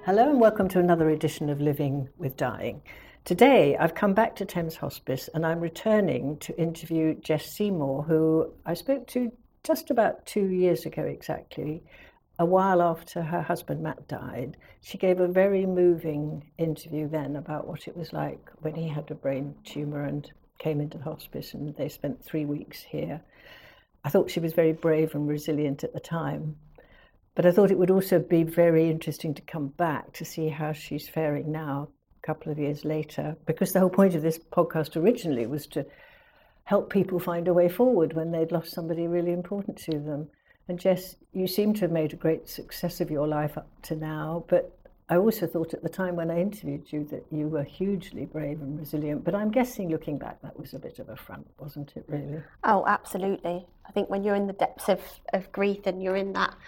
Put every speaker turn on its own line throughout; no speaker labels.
Hello and welcome to another edition of Living with Dying. Today I've come back to Thames Hospice and I'm returning to interview Jess Seymour, who I spoke to just about 2 years ago exactly, a while after her husband Matt died. She gave a very moving interview then about what it was like when he had a brain tumour and came into the hospice, and they spent 3 weeks here. I thought she was very brave and resilient at the time. But I thought it would also be very interesting to come back to see how she's faring now, a couple of years later, because the whole point of this podcast originally was to help people find a way forward when they'd lost somebody really important to them. And Jess, you seem to have made a great success of your life up to now, but I also thought at the time when I interviewed you that you were hugely brave and resilient. But I'm guessing looking back, that was a bit of a front, wasn't it, really?
Oh, absolutely. I think when you're in the depths of grief and you're in that,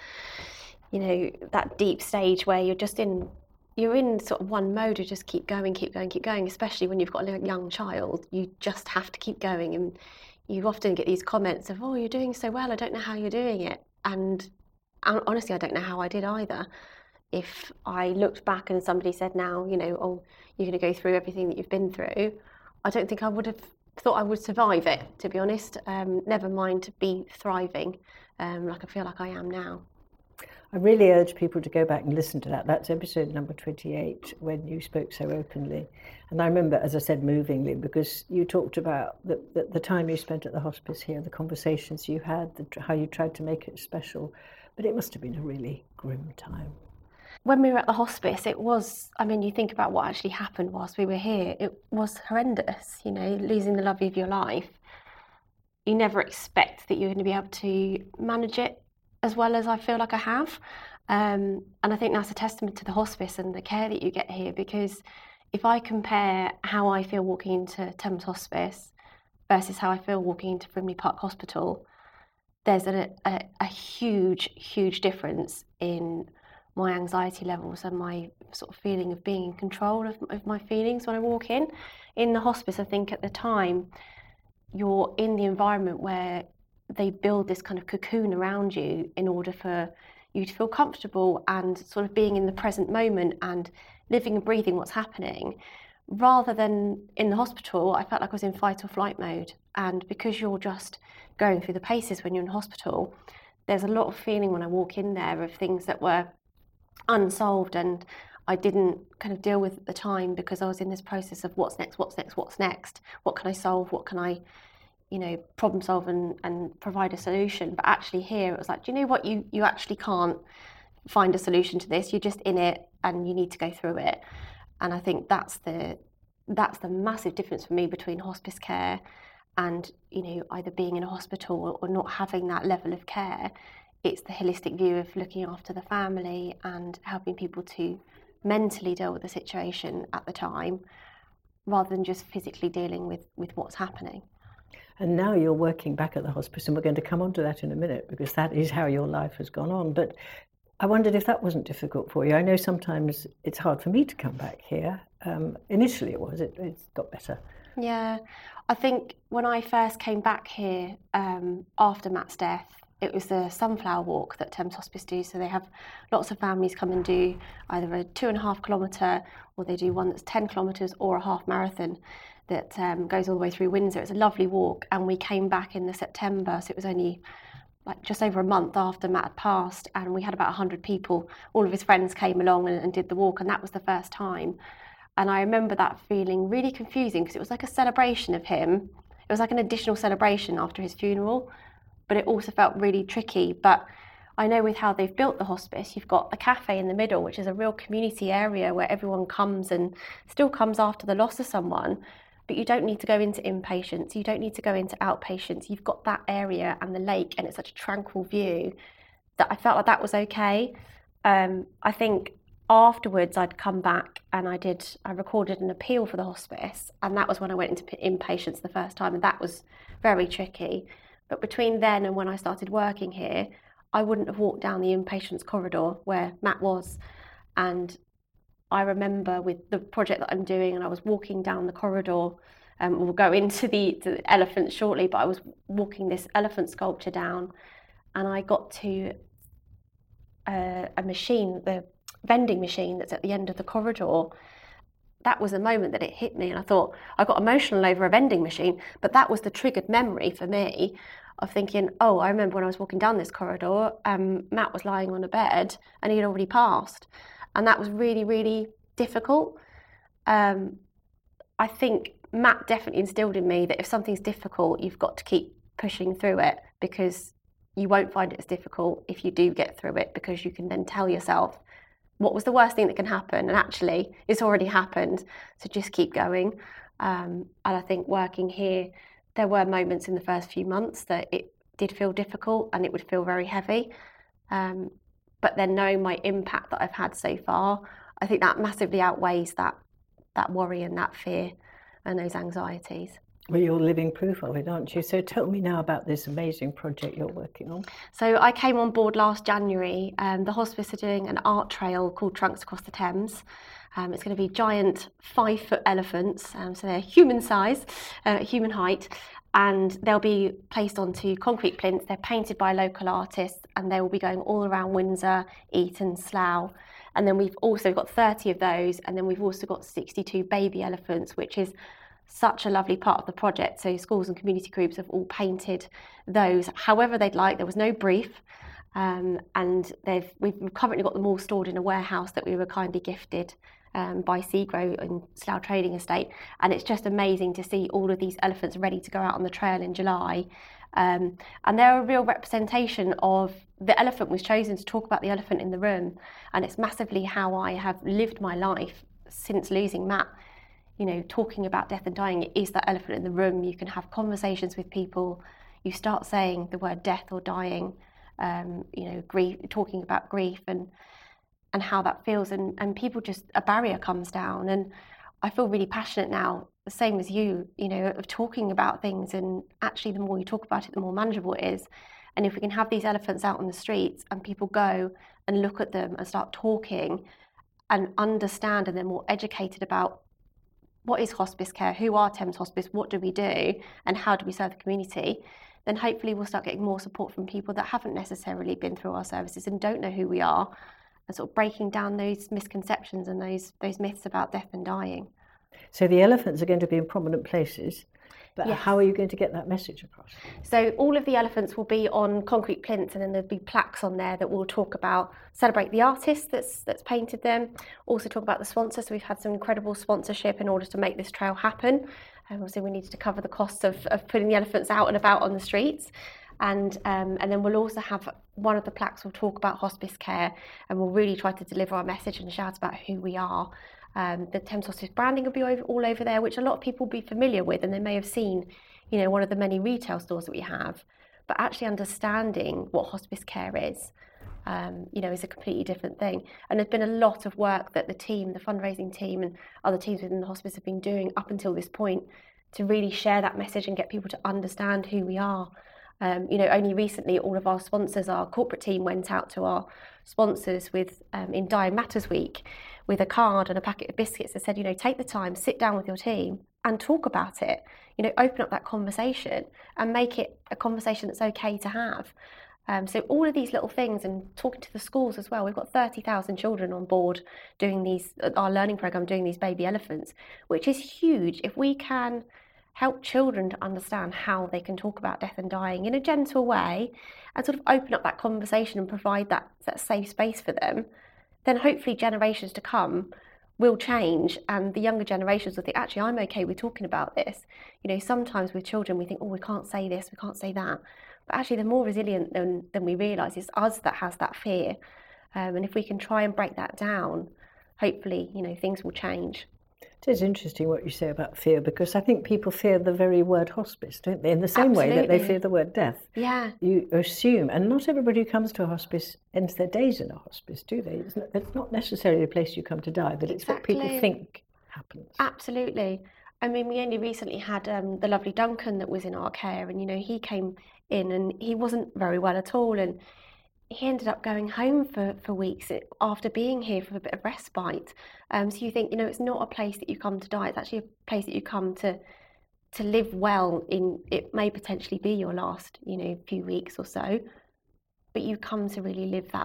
that deep stage where you're in sort of one mode of just keep going, especially when you've got a young child. You just have to keep going, and you often get these comments of, oh, you're doing so well, I don't know how you're doing it. And honestly, I don't know how I did either. If I looked back and somebody said now, oh, you're going to go through everything that you've been through, I don't think I would have thought I would survive it, to be honest. Never mind to be thriving like I feel like I am now.
I really urge people to go back and listen to that. That's episode number 28, when you spoke so openly. And I remember, as I said, movingly, because you talked about the time you spent at the hospice here, the conversations you had, how you tried to make it special. But it must have been a really grim time.
When we were at the hospice, it was, you think about what actually happened whilst we were here. It was horrendous, losing the love of your life. You never expect that you're going to be able to manage it as well as I feel like I have. And I think that's a testament to the hospice and the care that you get here, because if I compare how I feel walking into Thames Hospice versus how I feel walking into Frimley Park Hospital, there's a huge difference in my anxiety levels and my sort of feeling of being in control of my feelings when I walk in. In the hospice, I think at the time, you're in the environment where they build this kind of cocoon around you in order for you to feel comfortable and sort of being in the present moment and living and breathing what's happening. Rather than in the hospital, I felt like I was in fight or flight mode. And because you're just going through the paces when you're in hospital, there's a lot of feeling when I walk in there of things that were unsolved and I didn't kind of deal with at the time, because I was in this process of what's next, what can I solve, what can I problem solve and provide a solution. But actually here it was like, do you know what, you actually can't find a solution to this, you're just in it and you need to go through it. And I think that's the massive difference for me between hospice care and either being in a hospital or not having that level of care. It's the holistic view of looking after the family and helping people to mentally deal with the situation at the time, rather than just physically dealing with what's happening.
And now you're working back at the hospice, and we're going to come on to that in a minute, because that is how your life has gone on. But I wondered if that wasn't difficult for you. I know sometimes it's hard for me to come back here. Initially it was, it's got better.
Yeah, I think when I first came back here after Matt's death, it was the Sunflower Walk that Thames Hospice do. So they have lots of families come and do either a 2.5 kilometre, or they do one that's 10 kilometres or a half marathon that goes all the way through Windsor. It's a lovely walk, and we came back in the September, so it was only like just over a month after Matt had passed, and we had about 100 people. All of his friends came along and did the walk, and that was the first time. And I remember that feeling really confusing, because it was like a celebration of him. It was like an additional celebration after his funeral, but it also felt really tricky. But I know with how they've built the hospice, you've got the cafe in the middle, which is a real community area where everyone comes and still comes after the loss of someone. But you don't need to go into inpatients, you don't need to go into outpatients. You've got that area and the lake, and it's such a tranquil view that I felt like that was okay. I think afterwards I'd come back and I recorded an appeal for the hospice, and that was when I went into inpatients the first time, and that was very tricky. But between then and when I started working here, I wouldn't have walked down the inpatients corridor where Matt was. And I remember with the project that I'm doing, and I was walking down the corridor, we'll go into the elephant shortly, but I was walking this elephant sculpture down, and I got to a machine, vending machine that's at the end of the corridor. That was the moment that it hit me, and I thought, I got emotional over a vending machine, but that was the triggered memory for me of thinking, oh, I remember when I was walking down this corridor, Matt was lying on a bed and he had already passed. And that was really, really difficult. I think Matt definitely instilled in me that if something's difficult, you've got to keep pushing through it, because you won't find it as difficult if you do get through it, because you can then tell yourself, what was the worst thing that can happen? And actually, it's already happened, so just keep going. And I think working here, there were moments in the first few months that it did feel difficult and it would feel very heavy. But then knowing my impact that I've had so far, I think that massively outweighs that worry and that fear and those anxieties.
Well, you're living proof of it, aren't you? So tell me now about this amazing project you're working on.
So I came on board last January. The hospice are doing an art trail called Trunks Across the Thames. It's going to be giant 5-foot elephants, so they're human size, human height, and they'll be placed onto concrete plinths. They're painted by local artists, and they will be going all around Windsor, Eton, Slough. And then we've also got 30 of those, and then we've also got 62 baby elephants, which is such a lovely part of the project. So schools and community groups have all painted those however they'd like. There was no brief, and we've currently got them all stored in a warehouse that we were kindly gifted by Seagrow in Slough Trading Estate, and it's just amazing to see all of these elephants ready to go out on the trail in July. And they're a real representation of the elephant was chosen to talk about the elephant in the room, and it's massively how I have lived my life since losing Matt. You know, talking about death and dying, it is that elephant in the room. You can have conversations with people. You start saying the word death or dying, grief, talking about grief and how that feels, and people just, a barrier comes down. And I feel really passionate now, the same as you, of talking about things, and actually the more you talk about it, the more manageable it is. And if we can have these elephants out on the streets and people go and look at them and start talking and understand, and they're more educated about what is hospice care, who are Thames Hospice, what do we do, and how do we serve the community, then hopefully we'll start getting more support from people that haven't necessarily been through our services and don't know who we are, and sort of breaking down those misconceptions and those myths about death and dying.
So the elephants are going to be in prominent places, but
yes.
How are you going to get that message across?
So all of the elephants will be on concrete plinths, and then there'll be plaques on there that will talk about, celebrate the artist that's painted them, also talk about the sponsors. So we've had some incredible sponsorship in order to make this trail happen. Obviously we needed to cover the costs of putting the elephants out and about on the streets. And then we'll also have one of the plaques will talk about hospice care, and we'll really try to deliver our message and shout about who we are. The Thames Hospice branding will be all over there, which a lot of people will be familiar with, and they may have seen, one of the many retail stores that we have. But actually understanding what hospice care is a completely different thing. And there's been a lot of work that the team, the fundraising team and other teams within the hospice have been doing up until this point to really share that message and get people to understand who we are. Only recently, all of our sponsors, our corporate team went out to our sponsors with in Dying Matters Week with a card and a packet of biscuits that said, take the time, sit down with your team and talk about it. Open up that conversation and make it a conversation that's okay to have. So all of these little things, and talking to the schools as well. We've got 30,000 children on board doing our learning program, doing these baby elephants, which is huge. If we can help children to understand how they can talk about death and dying in a gentle way and sort of open up that conversation and provide that safe space for them, then hopefully generations to come will change, and the younger generations will think, actually, I'm okay with talking about this. Sometimes with children we think, oh, we can't say this, we can't say that. But actually they're more resilient than we realise. It's us that has that fear. And if we can try and break that down, hopefully, things will change.
It is interesting what you say about fear, because I think people fear the very word hospice, don't they? In the same way that they fear the word death.
Yeah.
You assume, and not everybody who comes to a hospice ends their days in a hospice, do they? It's not necessarily a place you come to die, but it's what people think happens.
Absolutely. I mean, we only recently had the lovely Duncan that was in our care, and he came in and he wasn't very well at all, and he ended up going home for weeks after being here for a bit of respite. So you think, it's not a place that you come to die. It's actually a place that you come to live well in. It may potentially be your last, few weeks or so, but you come to really live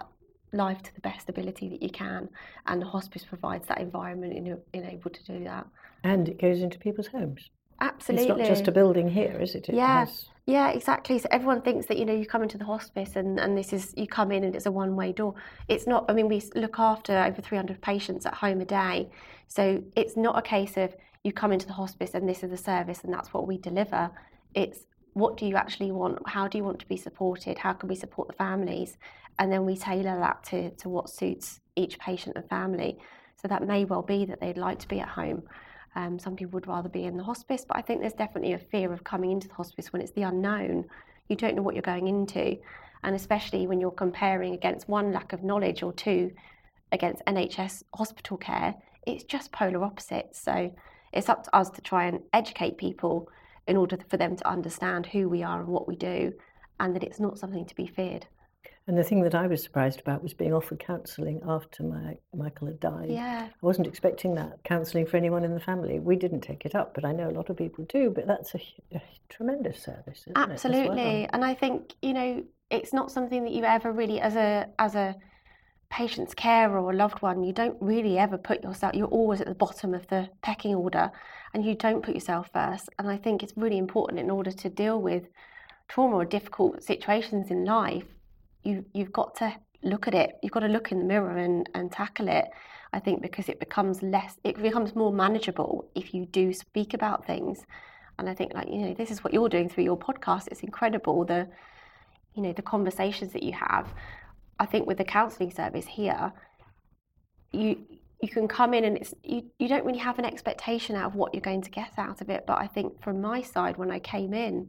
life to the best ability that you can, and the hospice provides that environment in able to do that.
And it goes into people's homes.
Absolutely.
It's not just a building here, is it?
Yeah, exactly. So everyone thinks that, you come into the hospice and this is, you come in and it's a one-way door. It's not. I mean, we look after over 300 patients at home a day. So it's not a case of you come into the hospice and this is the service and that's what we deliver. It's what do you actually want? How do you want to be supported? How can we support the families? And then we tailor that to what suits each patient and family. So that may well be that they'd like to be at home. Some people would rather be in the hospice, but I think there's definitely a fear of coming into the hospice when it's the unknown. You don't know what you're going into. And especially when you're comparing against one, lack of knowledge, or two, against NHS hospital care, it's just polar opposites. So it's up to us to try and educate people in order for them to understand who we are and what we do, and that it's not something to be feared.
And the thing that I was surprised about was being offered counselling after Michael had died.
Yeah.
I wasn't expecting that, counselling for anyone in the family. We didn't take it up, but I know a lot of people do. But that's a tremendous service, isn't
Absolutely.
it? Well?
And I think, it's not something that you ever really, as a patient's carer or a loved one, you don't really ever put yourself, you're always at the bottom of the pecking order and you don't put yourself first. And I think it's really important in order to deal with trauma or difficult situations in life. You've got to look at it. You've got to look in the mirror and tackle it. I think because it becomes more manageable if you do speak about things. And I think this is what you're doing through your podcast. It's incredible the conversations that you have. I think with the counselling service here, you can come in and you don't really have an expectation out of what you're going to get out of it. But I think from my side, when I came in,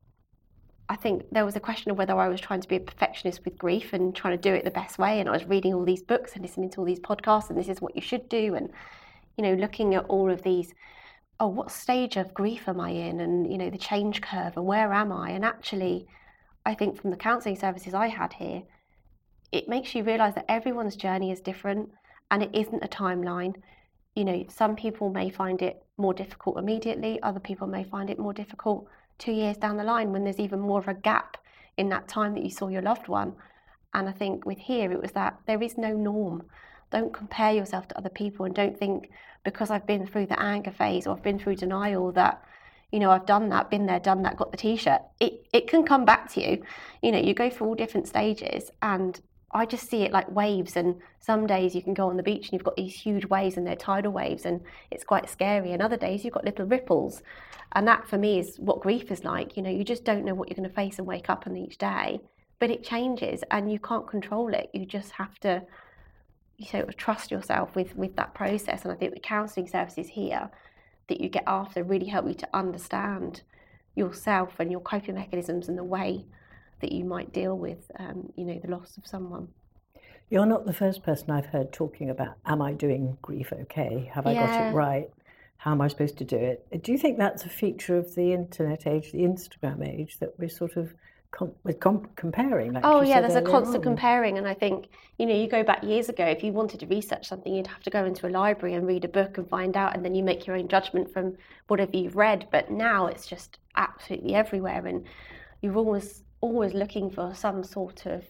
I think there was a question of whether I was trying to be a perfectionist with grief and trying to do it the best way. And I was reading all these books and listening to all these podcasts and this is what you should do. And, looking at all of these, what stage of grief am I in? And, the change curve and where am I? And actually, I think from the counselling services I had here, it makes you realise that everyone's journey is different and it isn't a timeline. Some people may find it more difficult immediately. Other people may find it more difficult 2 years down the line when there's even more of a gap in that time that you saw your loved one. And I think with here, it was that there is no norm. Don't compare yourself to other people and don't think because I've been through the anger phase or I've been through denial that, I've done that, been there, done that, got the t-shirt. It can come back to you. You go through all different stages, and I just see it like waves, and some days you can go on the beach and you've got these huge waves and they're tidal waves and it's quite scary, and other days you've got little ripples. And that for me is what grief is like. You just don't know what you're going to face and wake up on each day, but it changes and you can't control it. You just have to trust yourself with that process. And I think the counselling services here that you get after really help you to understand yourself and your coping mechanisms and the way that you might deal with, the loss of someone.
You're not the first person I've heard talking about, am I doing grief okay? Have I got it right? How am I supposed to do it? Do you think that's a feature of the internet age, the Instagram age, that we're sort of comparing?
There's a constant comparing. And I think, you go back years ago, if you wanted to research something, you'd have to go into a library and read a book and find out, and then you make your own judgment from whatever you've read. But now it's just absolutely everywhere, and you're always looking for some sort of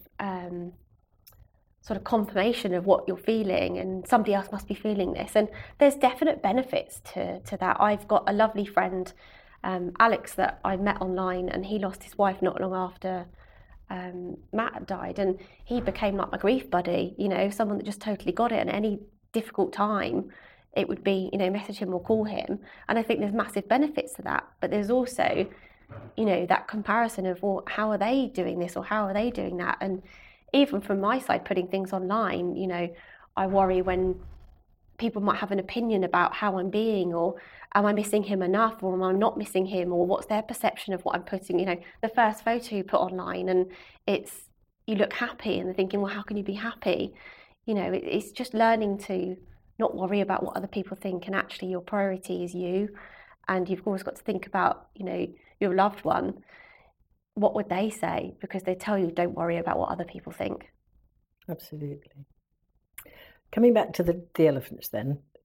confirmation of what you're feeling, and somebody else must be feeling this. And there's definite benefits to that. I've got a lovely friend, Alex, that I met online, and he lost his wife not long after Matt died, and he became like my grief buddy, someone that just totally got it. And any difficult time, it would be, message him or call him. And I think there's massive benefits to that. But there's also that comparison of, well, how are they doing this or how are they doing that? And even from my side, putting things online, I worry when people might have an opinion about how I'm being, or am I missing him enough, or am I not missing him, or what's their perception of what I'm putting, the first photo you put online and you look happy and they're thinking, well, how can you be happy? It's just learning to not worry about what other people think, and actually your priority is you. And you've always got to think about, your loved one. What would they say? Because they tell you, don't worry about what other people think.
Absolutely. Coming back to the elephants then,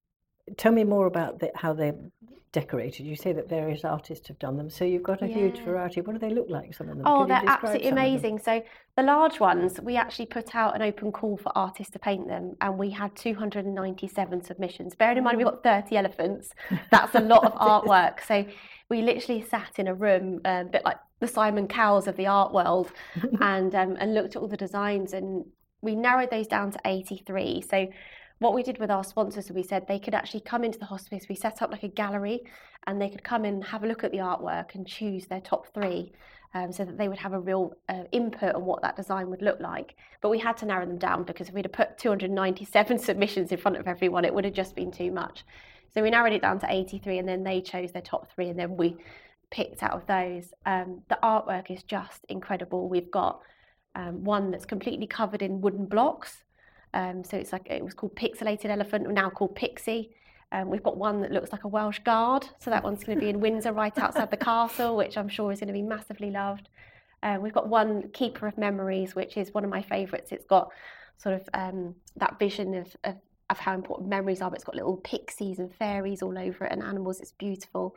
tell me more about how they're decorated. You say that various artists have done them, so you've got a huge variety. What do they look like, some of them?
Oh,
Can you
they're
describe
absolutely
some of them?
amazing. So the large ones, we actually put out an open call for artists to paint them, and we had 297 submissions. Bearing in mind we've got 30 elephants, that's a lot of artwork. So we literally sat in a room, a bit like the Simon Cowells of the art world, and looked at all the designs, and we narrowed those down to 83. So what we did with our sponsors, we said they could actually come into the hospice. We set up like a gallery, and they could come in, have a look at the artwork and choose their top 3, so that they would have a real input on what that design would look like. But we had to narrow them down, because if we'd have put 297 submissions in front of everyone, it would have just been too much. So we narrowed it down to 83, and then they chose their top 3, and then we picked out of those. The artwork is just incredible. We've got one that's completely covered in wooden blocks. So it's like, it was called Pixelated Elephant, now called Pixie. We've got one that looks like a Welsh guard, so that one's going to be in Windsor, right outside the castle, which I'm sure is going to be massively loved. We've got one Keeper of Memories, which is one of my favourites. It's got sort of that vision of how important memories are, but it's got little pixies and fairies all over it and animals. It's beautiful.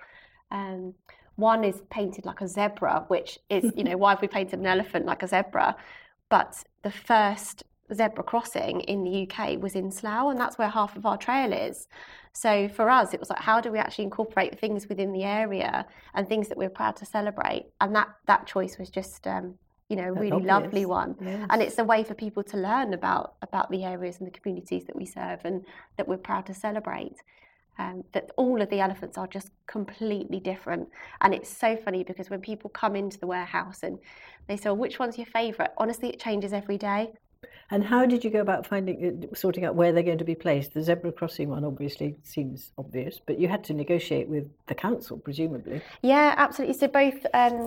One is painted like a zebra, which is, why have we painted an elephant like a zebra? But the first zebra crossing in the UK was in Slough, and that's where half of our trail is. So for us, it was like, how do we actually incorporate things within the area and things that we're proud to celebrate? And that choice was just a really
obvious.
Lovely one.
Yes.
And it's a way for people to learn about the areas and the communities that we serve and that we're proud to celebrate. That all of the elephants are just completely different. And it's so funny, because when people come into the warehouse and they say, well, which one's your favourite? Honestly, it changes every day.
And how did you go about sorting out where they're going to be placed? The zebra crossing one obviously seems obvious, but you had to negotiate with the council, presumably.
Yeah, absolutely. So both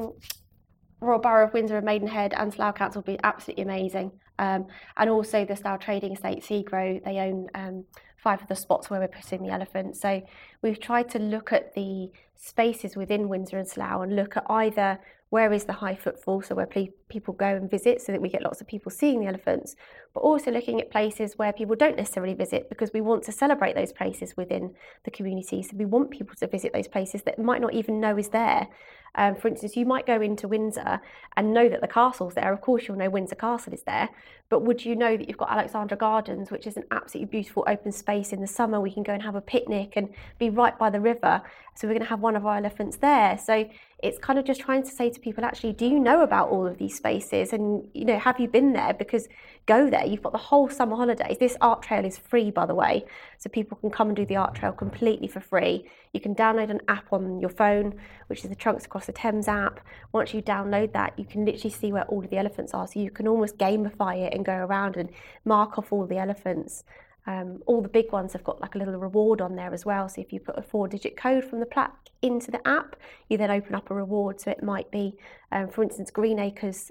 Royal Borough of Windsor and Maidenhead and Slough Council will be absolutely amazing. And also the Slough Trading Estate, Seagrow, they own 5 of the spots where we're putting the elephants. So we've tried to look at the spaces within Windsor and Slough and look at either where is the high footfall, so where people go and visit, so that we get lots of people seeing the elephants, but also looking at places where people don't necessarily visit, because we want to celebrate those places within the community. So we want people to visit those places that might not even know is there. For instance, you might go into Windsor and know that the castle's there. Of course, you'll know Windsor Castle is there, but would you know that you've got Alexandra Gardens, which is an absolutely beautiful open space? In the summer, we can go and have a picnic and be right by the river. So we're going to have one of our elephants there. So it's kind of just trying to say to people, actually, do you know about all of these spaces? And, have you been there? Because go there. You've got the whole summer holidays. This art trail is free, by the way. So people can come and do the art trail completely for free. You can download an app on your phone, which is the Trunks Across the Thames app. Once you download that, you can literally see where all of the elephants are. So you can almost gamify it and go around and mark off all the elephants. All the big ones have got like a little reward on there as well. So if you put a 4-digit code from the plaque into the app, you then open up a reward. So it might be, for instance, Greenacres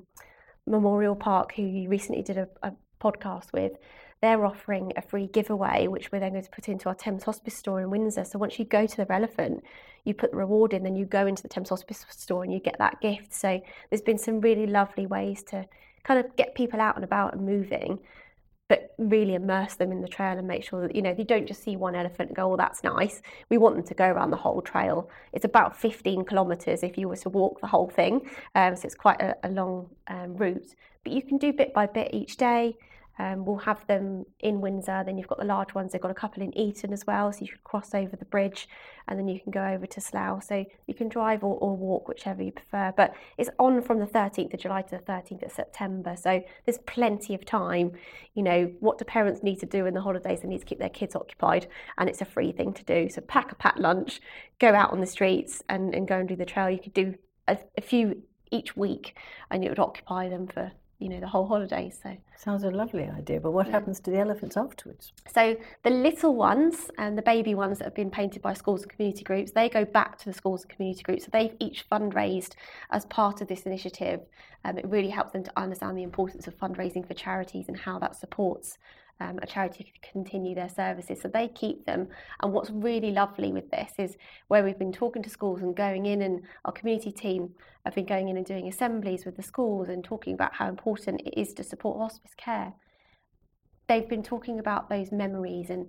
Memorial Park, who you recently did a podcast with. They're offering a free giveaway, which we're then going to put into our Thames Hospice store in Windsor. So once you go to the elephant, you put the reward in, then you go into the Thames Hospice store and you get that gift. So there's been some really lovely ways to kind of get people out and about and moving, but really immerse them in the trail and make sure that, they don't just see one elephant and go, oh, that's nice. We want them to go around the whole trail. It's about 15 kilometres if you were to walk the whole thing. So it's quite a long route. But you can do bit by bit each day. We'll have them in Windsor. Then you've got the large ones. They've got a couple in Eton as well. So you could cross over the bridge and then you can go over to Slough. So you can drive or walk, whichever you prefer. But it's on from the 13th of July to the 13th of September. So there's plenty of time. What do parents need to do in the holidays? They need to keep their kids occupied, and it's a free thing to do. So pack a packed lunch, go out on the streets and go and do the trail. You could do a few each week and it would occupy them for the whole holiday. So
sounds a lovely idea, but what happens to the elephants afterwards?
So the little ones and the baby ones that have been painted by schools and community groups, they go back to the schools and community groups. So they've each fundraised as part of this initiative. It really helps them to understand the importance of fundraising for charities and how that supports a charity to continue their services. So they keep them. And what's really lovely with this is where we've been talking to schools and going in, and our community team have been going in and doing assemblies with the schools and talking about how important it is to support hospice care. they've been talking about those memories, and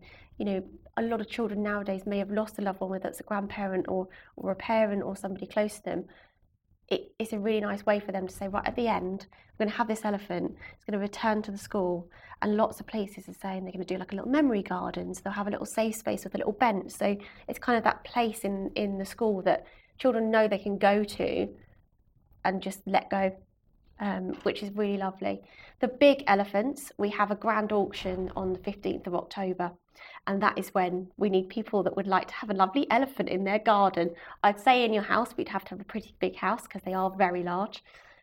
a lot of children nowadays may have lost a loved one, whether it's a grandparent or a parent or somebody close to them. It's a really nice way for them to say, right, at the end, we're going to have this elephant, it's going to return to the school, and lots of places are saying they're going to do like a little memory garden, so they'll have a little safe space with a little bench. So it's kind of that place in the school that children know they can go to and just let go, which is really lovely. The big elephants, we have a grand auction on the 15th of October. And that is when we need people that would like to have a lovely elephant in their garden. I'd say in your house, we'd have to have a pretty big house because they are very large.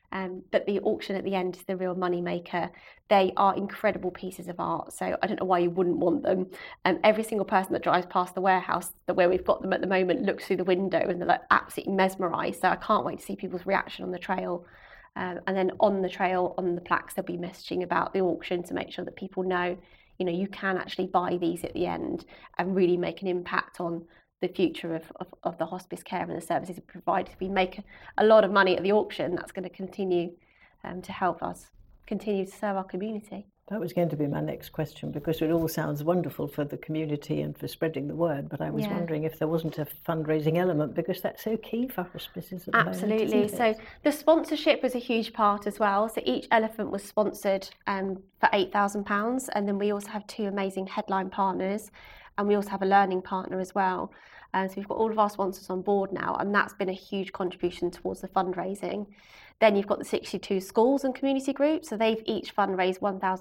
But the auction at the end is the real money maker. They are incredible pieces of art, so I don't know why you wouldn't want them. Every single person that drives past the warehouse, where we've got them at the moment, looks through the window and they're like absolutely mesmerised. So I can't wait to see people's reaction on the trail. And then on the trail, on the plaques, they'll be messaging about the auction to make sure that people know, you can actually buy these at the end and really make an impact on the future of the hospice care and the services it provides. If we make a lot of money at the auction, that's going to continue to help us continue to serve our community.
That was going to be my next question, because it all sounds wonderful for the community and for spreading the word, but I was wondering if there wasn't a fundraising element, because that's so key for hospices at the moment.
Absolutely. So the sponsorship was a huge part as well. So each elephant was sponsored for £8,000, and then we also have 2 amazing headline partners, and we also have a learning partner as well. So we've got all of our sponsors on board now, and that's been a huge contribution towards the fundraising. Then you've got the 62 schools and community groups, so they've each fundraised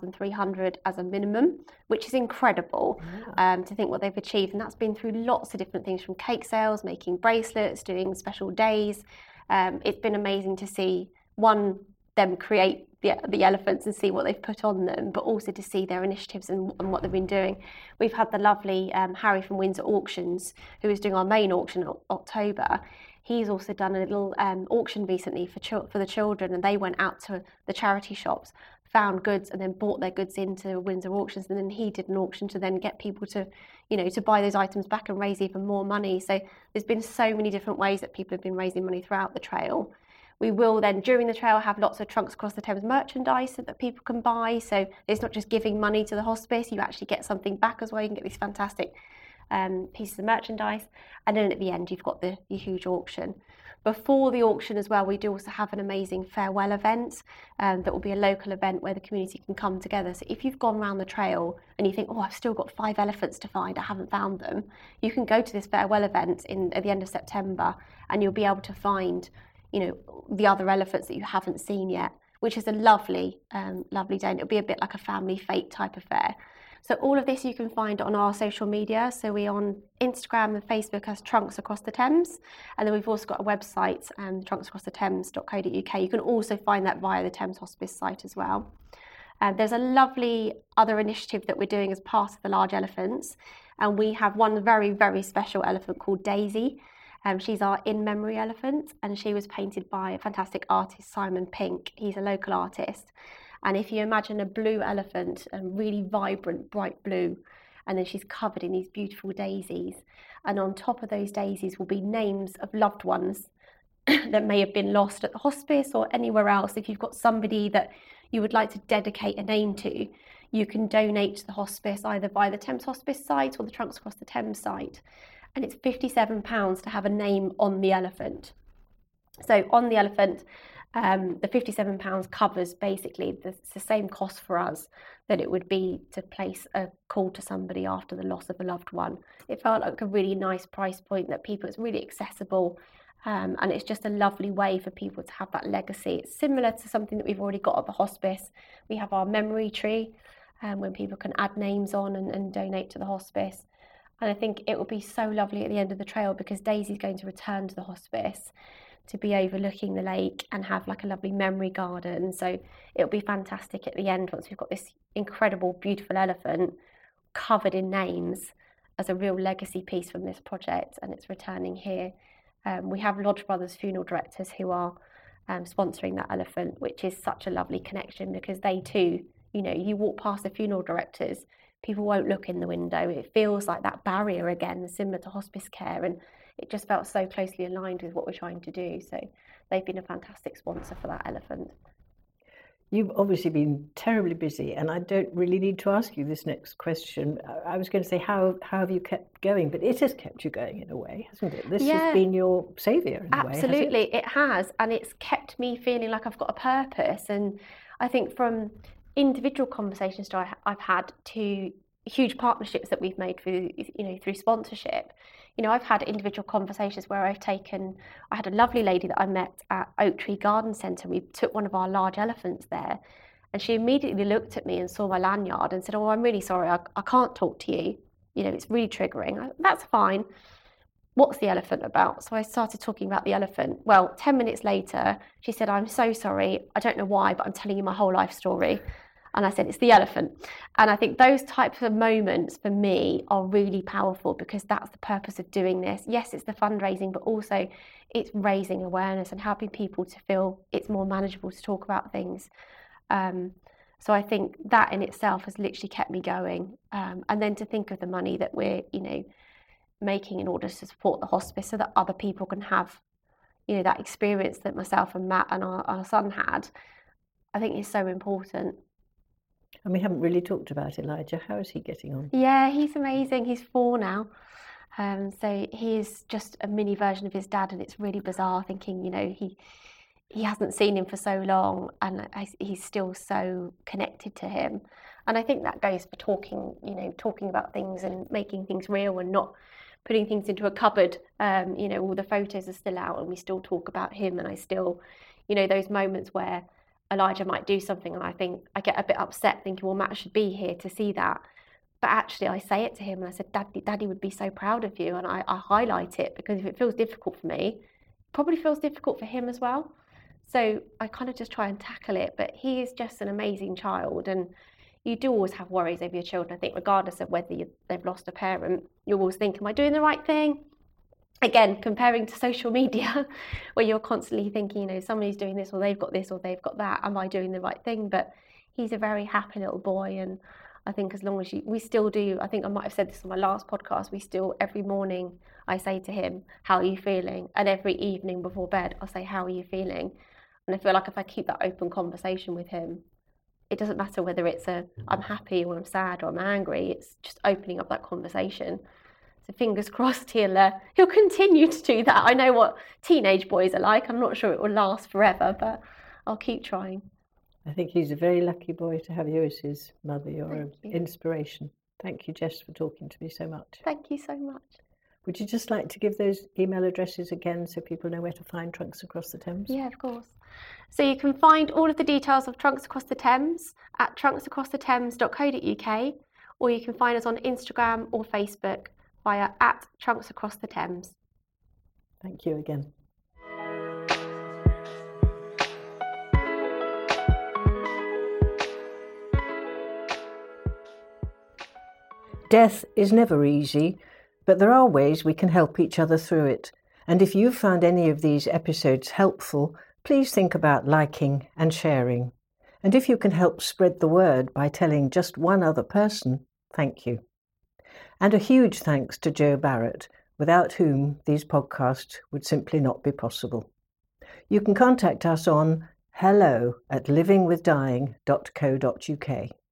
1,300 as a minimum, which is incredible to think what they've achieved. And that's been through lots of different things, from cake sales, making bracelets, doing special days. It's been amazing to see, them create the elephants and see what they've put on them, but also to see their initiatives and what they've been doing. We've had the lovely Harry from Windsor Auctions, who is doing our main auction in October. He's also done a little auction recently for the children, and they went out to the charity shops, found goods, and then bought their goods into Windsor Auctions, and then he did an auction to then get people to, to buy those items back and raise even more money. So there's been so many different ways that people have been raising money throughout the trail. We will then, during the trail, have lots of Trunks Across the Thames merchandise that people can buy. So it's not just giving money to the hospice, you actually get something back as well. You can get these fantastic pieces of merchandise. And then at the end, you've got the huge auction. Before the auction as well, we do also have an amazing farewell event that will be a local event where the community can come together. So if you've gone around the trail and you think, I've still got 5 elephants to find, I haven't found them, you can go to this farewell event at the end of September, and you'll be able to find the other elephants that you haven't seen yet, which is a lovely day, and it'll be a bit like a family fete type affair. So all of this you can find on our social media. So we're on Instagram and Facebook as Trunks Across the Thames, and then we've also got a website, trunksacrossthethames.co.uk. You can also find that via the Thames Hospice site as well. There's a lovely other initiative that we're doing as part of the large elephants, and we have one very, very special elephant called Daisy. She's our in-memory elephant, and she was painted by a fantastic artist, Simon Pink. He's a local artist. And if you imagine a blue elephant, really vibrant, bright blue, and then she's covered in these beautiful daisies. And on top of those daisies will be names of loved ones that may have been lost at the hospice or anywhere else. If you've got somebody that you would like to dedicate a name to, you can donate to the hospice either via the Thames Hospice site or the Trunks Across the Thames site. And it's £57 to have a name on the elephant. So on the elephant, the £57 covers basically the same cost for us that it would be to place a call to somebody after the loss of a loved one. It felt like a really nice price point that it's really accessible, and it's just a lovely way for people to have that legacy. It's similar to something that we've already got at the hospice. We have our memory tree, when people can add names on and donate to the hospice. And I think it will be so lovely at the end of the trail, because Daisy's going to return to the hospice to be overlooking the lake and have like a lovely memory garden. So it'll be fantastic at the end once we've got this incredible, beautiful elephant covered in names as a real legacy piece from this project, and it's returning here. We have Lodge Brothers Funeral Directors who are sponsoring that elephant, which is such a lovely connection, because they too, you walk past the funeral directors, people won't look in the window. It feels like that barrier again, similar to hospice care, and it just felt so closely aligned with what we're trying to do. So they've been a fantastic sponsor for that elephant.
You've obviously been terribly busy, and I don't really need to ask you this next question. I was going to say, how have you kept going? But it has kept you going in a way, hasn't it? This has been your saviour in a way,
absolutely, it has. And it's kept me feeling like I've got a purpose. And I think from individual conversations I've had to huge partnerships that we've made through sponsorship. I've had individual conversations where I had a lovely lady that I met at Oak Tree Garden Centre. We took one of our large elephants there, and she immediately looked at me and saw my lanyard and said, "Oh, I'm really sorry, I can't talk to you. It's really triggering." That's fine. What's the elephant about? So I started talking about the elephant. Well, 10 minutes later, she said, "I'm so sorry. I don't know why, but I'm telling you my whole life story." And I said, "It's the elephant." And I think those types of moments for me are really powerful, because that's the purpose of doing this. Yes, it's the fundraising, but also it's raising awareness and helping people to feel it's more manageable to talk about things. So I think that in itself has literally kept me going. And then to think of the money that we're, making in order to support the hospice so that other people can have, that experience that myself and Matt and our son had, I think is so important.
And we haven't really talked about Elijah. How is he getting on?
Yeah, he's amazing. He's 4 now. So he is just a mini version of his dad, and it's really bizarre thinking, he hasn't seen him for so long, and he's still so connected to him. And I think that goes for talking about things and making things real and not putting things into a cupboard. All the photos are still out and we still talk about him, and I still, those moments where Elijah might do something and I get a bit upset thinking, well, Matt should be here to see that. But actually I say it to him and I said, Daddy would be so proud of you. And I highlight it, because if it feels difficult for me, it probably feels difficult for him as well. So I kind of just try and tackle it. But he is just an amazing child, and you do always have worries over your children. I think regardless of whether they've lost a parent, you always think, am I doing the right thing? Again, comparing to social media, where you're constantly thinking, somebody's doing this, or they've got this, or they've got that. Am I doing the right thing? But he's a very happy little boy. And I think as long as we still do, I think I might have said this on my last podcast, we still, every morning, I say to him, how are you feeling? And every evening before bed, I'll say, how are you feeling? And I feel like if I keep that open conversation with him, it doesn't matter whether it's I'm happy or I'm sad or I'm angry, it's just opening up that conversation. So fingers crossed he'll continue to do that. I know what teenage boys are like. I'm not sure it will last forever, but I'll keep trying.
I think he's a very lucky boy to have you as his mother. You're an inspiration. Thank you, Jess, for talking to me so much.
Thank you so much.
Would you just like to give those email addresses again so people know where to find Trunks Across the Thames?
Yeah, of course. So you can find all of the details of Trunks Across the Thames at trunksacrossthethames.co.uk, or you can find us on Instagram or Facebook via @TrunksAcrossTheThames.
Thank you again. Death is never easy, but there are ways we can help each other through it. And if you've found any of these episodes helpful, please think about liking and sharing. And if you can help spread the word by telling just one other person, thank you. And a huge thanks to Jo Barrett, without whom these podcasts would simply not be possible. You can contact us on hello@livingwithdying.co.uk.